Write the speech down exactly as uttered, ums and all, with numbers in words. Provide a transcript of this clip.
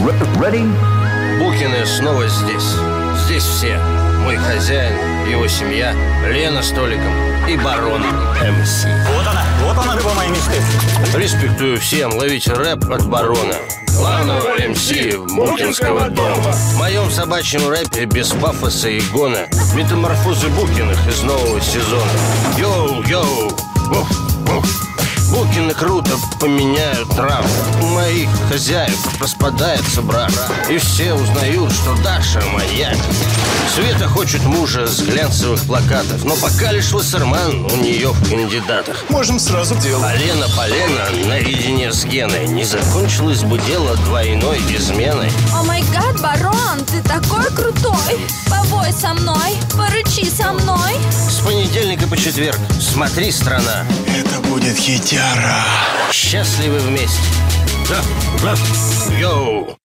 Букины снова здесь. Здесь все. Мой хозяин, его семья, Лена с Толиком и барон эм си. Вот она, вот она, рыба моей мечты. Респектую всем, ловите рэп от барона, главного эм си Букинского дома. В моем собачьем рэпе без пафоса и гона метаморфозы Букиных из нового сезона. Йоу-йоу, уф, уф. Букины круто поменяют нрав. У моих хозяев распадается брак, и все узнают, что Даша моя. Света хочет мужа с глянцевых плакатов, но пока лишь Вассерман у нее в кандидатах. Можем сразу в дело. А Лена Полена наедине с Геной. Не закончилось бы дело двойной изменой. О май гад, барон, ты такой крутой. Побой со мной, порычи со мной. С понедельника по четверг смотри, страна. Это будет хитяра. Счастливы вместе. Да, да. Йоу.